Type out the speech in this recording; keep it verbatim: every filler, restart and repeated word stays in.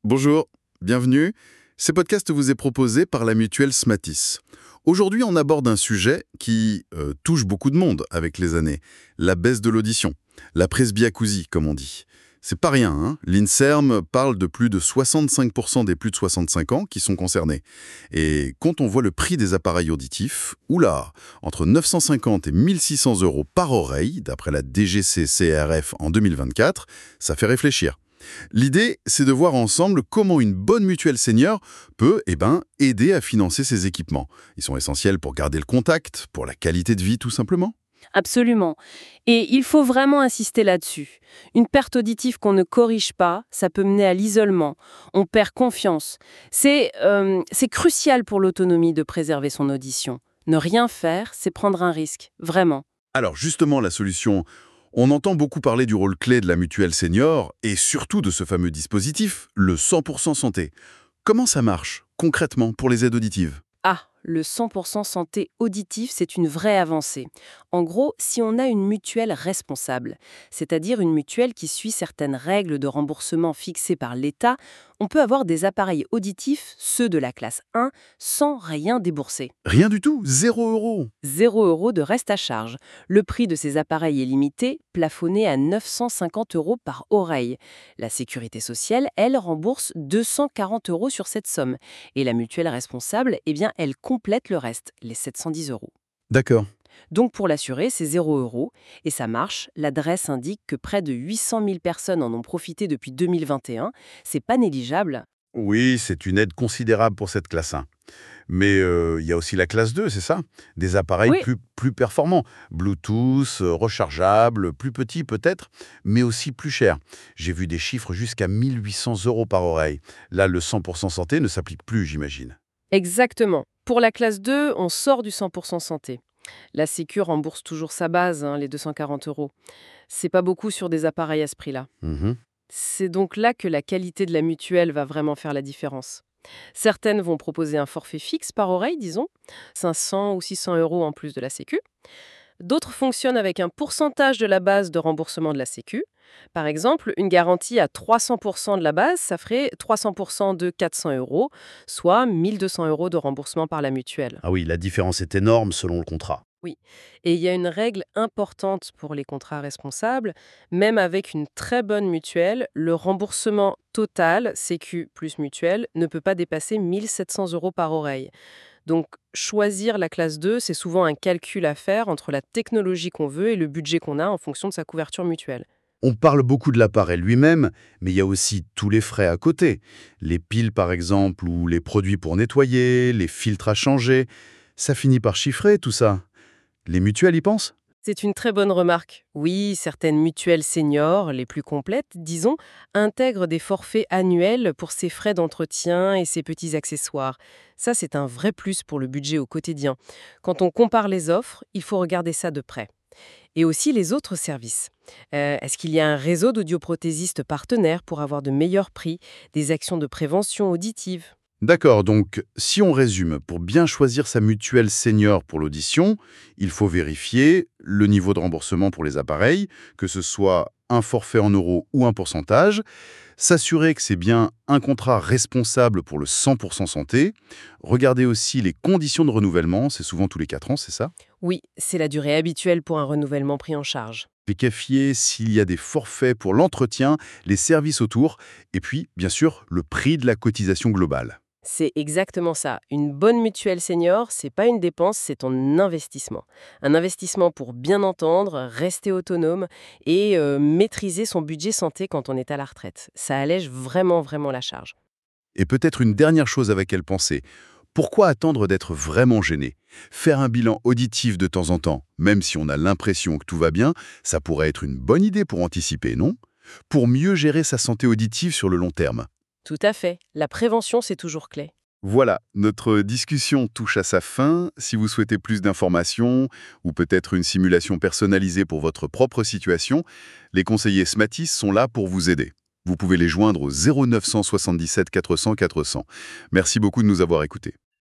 Bonjour, bienvenue. Ce podcast vous est proposé par la mutuelle Smatis. Aujourd'hui, on aborde un sujet qui euh, touche beaucoup de monde avec les années, la baisse de l'audition, la presbyacousie, comme on dit. C'est pas rien, hein. L'INSERM parle de plus de soixante-cinq pour cent des plus de soixante-cinq ans qui sont concernés. Et quand on voit le prix des appareils auditifs, oula, entre neuf cent cinquante et mille six cents euros par oreille, d'après la D G C C R F en deux mille vingt-quatre, ça fait réfléchir. L'idée, c'est de voir ensemble comment une bonne mutuelle senior peut eh ben, aider à financer ces équipements. Ils sont essentiels pour garder le contact, pour la qualité de vie tout simplement. Absolument. Et il faut vraiment insister là-dessus. Une perte auditive qu'on ne corrige pas, ça peut mener à l'isolement. On perd confiance. C'est euh, c'est crucial pour l'autonomie de préserver son audition. Ne rien faire, c'est prendre un risque. Vraiment. Alors justement, la solution, on entend beaucoup parler du rôle clé de la mutuelle senior et surtout de ce fameux dispositif, le cent pour cent santé. Comment ça marche concrètement pour les aides auditives ? Ah, le cent pour cent santé auditif, c'est une vraie avancée. En gros, si on a une mutuelle responsable, c'est-à-dire une mutuelle qui suit certaines règles de remboursement fixées par l'État, on peut avoir des appareils auditifs, ceux de la classe un, sans rien débourser. Rien du tout, zéro euro. zéro euro de reste à charge. Le prix de ces appareils est limité, plafonné à neuf cent cinquante euros par oreille. La sécurité sociale, elle, rembourse deux cent quarante euros sur cette somme. Et la mutuelle responsable, eh bien, elle complète le reste, les sept cent dix euros. D'accord. Donc pour l'assurer, c'est zéro euro. Et ça marche. L'adresse indique que près de huit cent mille personnes en ont profité depuis deux mille vingt et un. C'est pas négligeable. Oui, c'est une aide considérable pour cette classe un. Mais euh, il y a aussi la classe deux, c'est ça? Des appareils Oui. plus, plus performants, Bluetooth, euh, rechargeables, plus petits peut-être, mais aussi plus chers. J'ai vu des chiffres jusqu'à mille huit cents euros par oreille. Là, le cent pour cent santé ne s'applique plus, j'imagine. Exactement. Pour la classe deux, on sort du cent pour cent santé. La Sécu rembourse toujours sa base, hein, les deux cent quarante euros. C'est pas beaucoup sur des appareils à ce prix-là. Mhm. C'est donc là que la qualité de la mutuelle va vraiment faire la différence. Certaines vont proposer un forfait fixe par oreille, disons, cinq cents ou six cents euros en plus de la Sécu. D'autres fonctionnent avec un pourcentage de la base de remboursement de la Sécu. Par exemple, une garantie à trois cents pour cent de la base, ça ferait trois cents pour cent de quatre cents euros, soit mille deux cents euros de remboursement par la mutuelle. Ah oui, la différence est énorme selon le contrat. Oui. Et il y a une règle importante pour les contrats responsables. Même avec une très bonne mutuelle, le remboursement total, Sécu plus mutuelle, ne peut pas dépasser mille sept cents euros par oreille. Donc, choisir la classe deux, c'est souvent un calcul à faire entre la technologie qu'on veut et le budget qu'on a en fonction de sa couverture mutuelle. On parle beaucoup de l'appareil lui-même, mais il y a aussi tous les frais à côté. Les piles par exemple, ou les produits pour nettoyer, les filtres à changer. Ça finit par chiffrer tout ça. Les mutuelles y pensent ? C'est une très bonne remarque. Oui, certaines mutuelles seniors, les plus complètes, disons, intègrent des forfaits annuels pour ces frais d'entretien et ces petits accessoires. Ça, c'est un vrai plus pour le budget au quotidien. Quand on compare les offres, il faut regarder ça de près. Et aussi les autres services. Euh, est-ce qu'il y a un réseau d'audioprothésistes partenaires pour avoir de meilleurs prix, des actions de prévention auditive ? D'accord, donc si on résume, pour bien choisir sa mutuelle senior pour l'audition, il faut vérifier le niveau de remboursement pour les appareils, que ce soit un forfait en euros ou un pourcentage, s'assurer que c'est bien un contrat responsable pour le cent pour cent santé, regarder aussi les conditions de renouvellement, c'est souvent tous les quatre ans, c'est ça? Oui, c'est la durée habituelle pour un renouvellement pris en charge. Vérifier s'il y a des forfaits pour l'entretien, les services autour, et puis, bien sûr, le prix de la cotisation globale. C'est exactement ça. Une bonne mutuelle senior, c'est pas une dépense, c'est ton investissement. Un investissement pour bien entendre, rester autonome et euh, maîtriser son budget santé quand on est à la retraite. Ça allège vraiment, vraiment la charge. Et peut-être une dernière chose avec laquelle penser. Pourquoi attendre d'être vraiment gêné? Faire un bilan auditif de temps en temps, même si on a l'impression que tout va bien, ça pourrait être une bonne idée pour anticiper, non? Pour mieux gérer sa santé auditive sur le long terme. Tout à fait. La prévention, c'est toujours clé. Voilà, notre discussion touche à sa fin. Si vous souhaitez plus d'informations ou peut-être une simulation personnalisée pour votre propre situation, les conseillers Smatis sont là pour vous aider. Vous pouvez les joindre au zéro neuf cent soixante-dix-sept quatre cents quatre cents. Merci beaucoup de nous avoir écoutés.